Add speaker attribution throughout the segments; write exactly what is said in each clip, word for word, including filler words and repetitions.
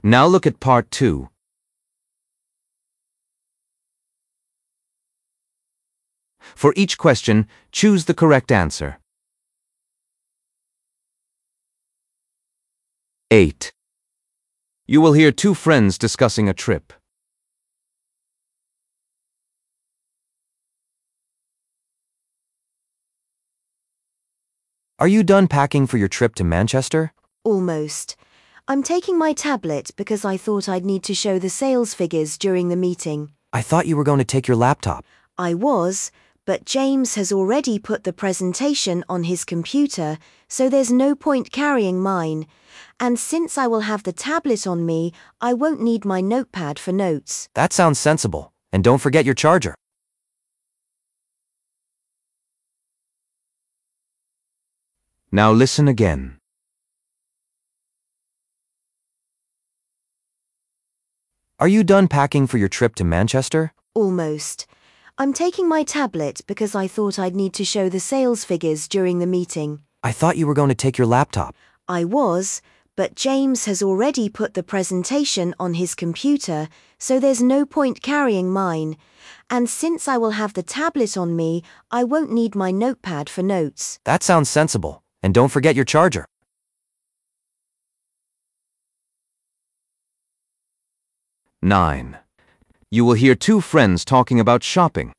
Speaker 1: Now look at part two. For each question, choose the correct answer. eight. You will hear two friends discussing a trip. Are you done packing for your trip to Manchester?
Speaker 2: Almost. I'm taking my tablet because I thought I'd need to show the sales figures during the meeting.
Speaker 1: I thought you were going to take your laptop.
Speaker 2: I was, but James has already put the presentation on his computer, so there's no point carrying mine. And since I will have the tablet on me, I won't need my notepad for notes.
Speaker 1: That sounds sensible. And don't forget your charger. Now listen again. Are you done packing for your trip to Manchester?
Speaker 2: Almost. I'm taking my tablet because I thought I'd need to show the sales figures during the meeting.
Speaker 1: I thought you were going to take your laptop.
Speaker 2: I was, but James has already put the presentation on his computer, so there's no point carrying mine. And since I will have the tablet on me, I won't need my notepad for notes.
Speaker 1: That sounds sensible. And don't forget your charger. nine. You will hear two friends talking about shopping.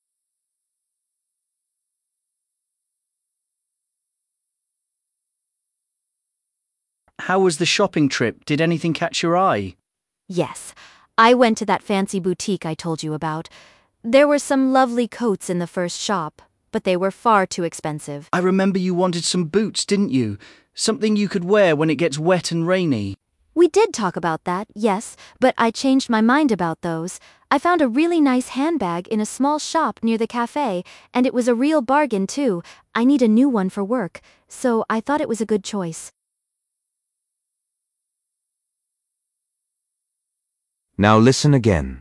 Speaker 3: How was the shopping trip? Did anything catch your eye?
Speaker 4: Yes, I went to that fancy boutique I told you about. There were some lovely coats in the first shop, but they were far too expensive.
Speaker 3: I remember you wanted some boots, didn't you? Something you could wear when it gets wet and rainy.
Speaker 4: We did talk about that, yes, but I changed my mind about those. I found a really nice handbag in a small shop near the cafe, and it was a real bargain too. I need a new one for work, so I thought it was a good choice.
Speaker 1: Now listen again.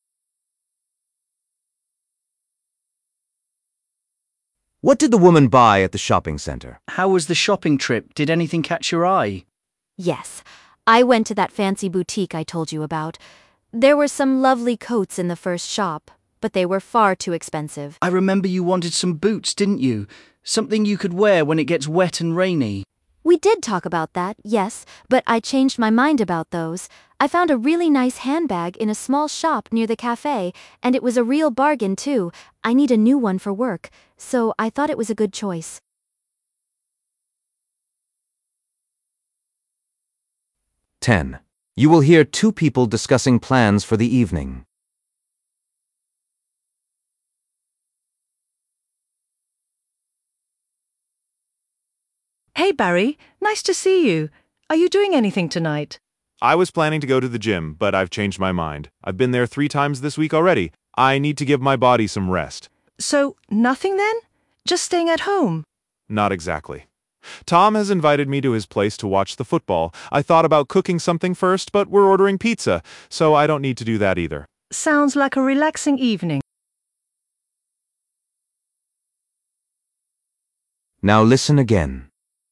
Speaker 1: What did the woman buy at the shopping center?
Speaker 3: How was the shopping trip? Did anything catch your eye?
Speaker 4: Yes, I went to that fancy boutique I told you about. There were some lovely coats in the first shop, but they were far too expensive.
Speaker 3: I remember you wanted some boots, didn't you? Something you could wear when it gets wet and rainy.
Speaker 4: We did talk about that, yes, but I changed my mind about those. I found a really nice handbag in a small shop near the cafe, and it was a real bargain too. I need a new one for work, so I thought it was a good choice.
Speaker 1: ten. You will hear two people discussing plans for the evening.
Speaker 5: Hey Barry, nice to see you. Are you doing anything tonight?
Speaker 6: I was planning to go to the gym, but I've changed my mind. I've been there three times this week already. I need to give my body some rest.
Speaker 5: So, nothing then? Just staying at home?
Speaker 6: Not exactly. Tom has invited me to his place to watch the football. I thought about cooking something first, but we're ordering pizza, so I don't need to do that either.
Speaker 5: Sounds like a relaxing evening.
Speaker 1: Now listen again.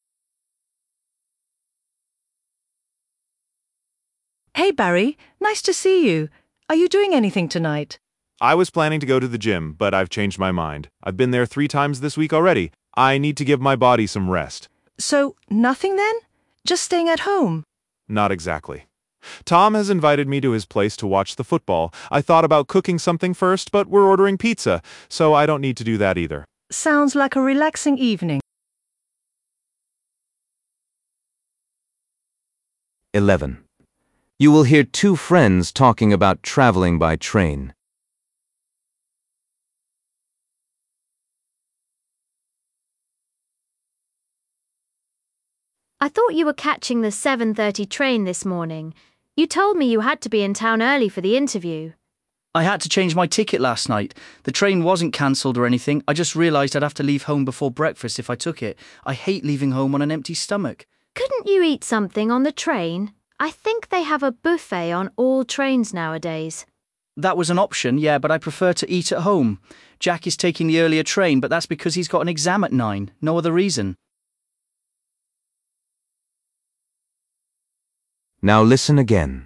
Speaker 5: Hey Barry, nice to see you. Are you doing anything tonight?
Speaker 6: I was planning to go to the gym, but I've changed my mind. I've been there three times this week already. I need to give my body some rest.
Speaker 5: So, nothing then? Just staying at home?
Speaker 6: Not exactly. Tom has invited me to his place to watch the football. I thought about cooking something first, but we're ordering pizza, so I don't need to do that either.
Speaker 5: Sounds like a relaxing evening.
Speaker 1: eleven. You will hear two friends talking about traveling by train.
Speaker 7: I thought you were catching the seven thirty train this morning. You told me you had to be in town early for the interview.
Speaker 3: I had to change my ticket last night. The train wasn't cancelled or anything. I just realised I'd have to leave home before breakfast if I took it. I hate leaving home on an empty stomach.
Speaker 7: Couldn't you eat something on the train? I think they have a buffet on all trains nowadays.
Speaker 3: That was an option, yeah, but I prefer to eat at home. Jack is taking the earlier train, but that's because he's got an exam at nine. No other reason.
Speaker 1: Now listen again.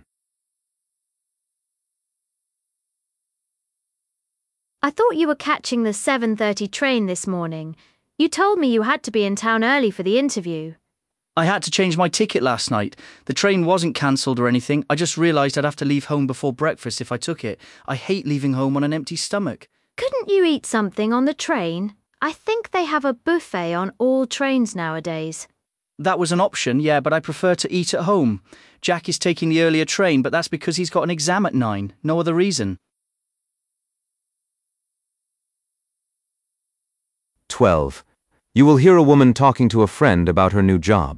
Speaker 7: I thought you were catching the seven thirty train this morning. You told me you had to be in town early for the interview.
Speaker 3: I had to change my ticket last night. The train wasn't cancelled or anything. I just realised I'd have to leave home before breakfast if I took it. I hate leaving home on an empty stomach.
Speaker 7: Couldn't you eat something on the train? I think they have a buffet on all trains nowadays.
Speaker 3: That was an option, yeah, but I prefer to eat at home. Jack is taking the earlier train, but that's because he's got an exam at nine. No other reason.
Speaker 1: twelve. You will hear a woman talking to a friend about her new job.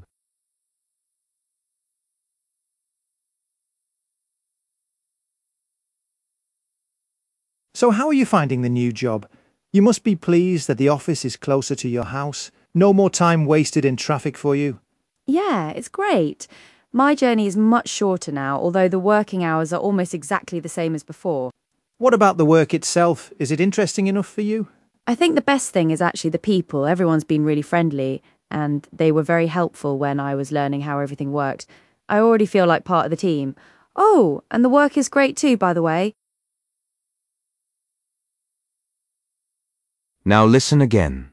Speaker 8: So how are you finding the new job? You must be pleased that the office is closer to your house. No more time wasted in traffic for you.
Speaker 9: Yeah, it's great. My journey is much shorter now, although the working hours are almost exactly the same as before.
Speaker 8: What about the work itself? Is it interesting enough for you?
Speaker 9: I think the best thing is actually the people. Everyone's been really friendly, and they were very helpful when I was learning how everything worked. I already feel like part of the team. Oh, and the work is great too, by the way.
Speaker 1: Now listen again.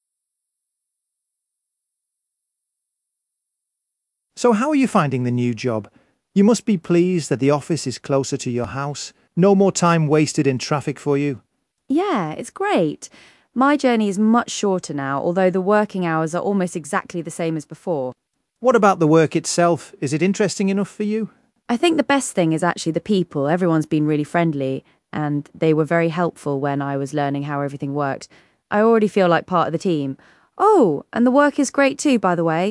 Speaker 8: So how are you finding the new job? You must be pleased that the office is closer to your house. No more time wasted in traffic for you.
Speaker 9: Yeah, it's great. My journey is much shorter now, although the working hours are almost exactly the same as before.
Speaker 8: What about the work itself? Is it interesting enough for you?
Speaker 9: I think the best thing is actually the people. Everyone's been really friendly, and they were very helpful when I was learning how everything worked. I already feel like part of the team. Oh, and the work is great too, by the way.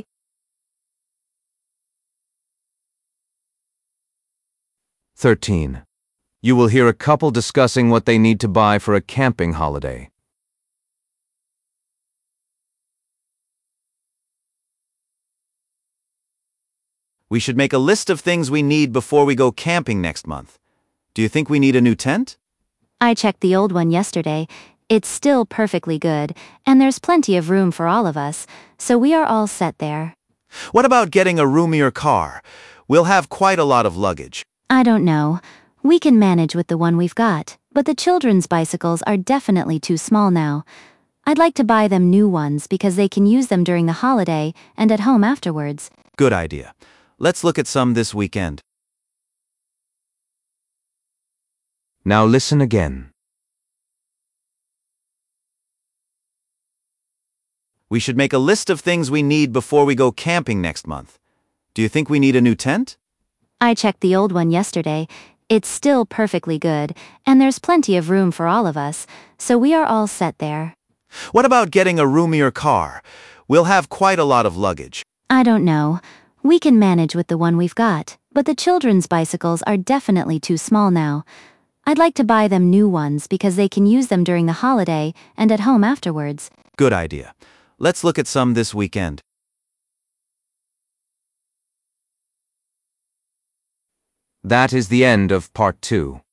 Speaker 1: thirteen. You will hear a couple discussing what they need to buy for a camping holiday.
Speaker 10: We should make a list of things we need before we go camping next month. Do you think we need a new tent?
Speaker 4: I checked the old one yesterday. It's still perfectly good, and there's plenty of room for all of us, so we are all set there.
Speaker 10: What about getting a roomier car? We'll have quite a lot of luggage.
Speaker 4: I don't know. We can manage with the one we've got, but the children's bicycles are definitely too small now. I'd like to buy them new ones because they can use them during the holiday and at home afterwards.
Speaker 10: Good idea. Let's look at some this weekend.
Speaker 1: Now listen again.
Speaker 10: We should make a list of things we need before we go camping next month. Do you think we need a new tent?
Speaker 4: I checked the old one yesterday. It's still perfectly good, and there's plenty of room for all of us, so we are all set there.
Speaker 10: What about getting a roomier car? We'll have quite a lot of luggage.
Speaker 4: I don't know. We can manage with the one we've got, but the children's bicycles are definitely too small now. I'd like to buy them new ones because they can use them during the holiday and at home afterwards.
Speaker 10: Good idea. Let's look at some this weekend.
Speaker 1: That is the end of part two.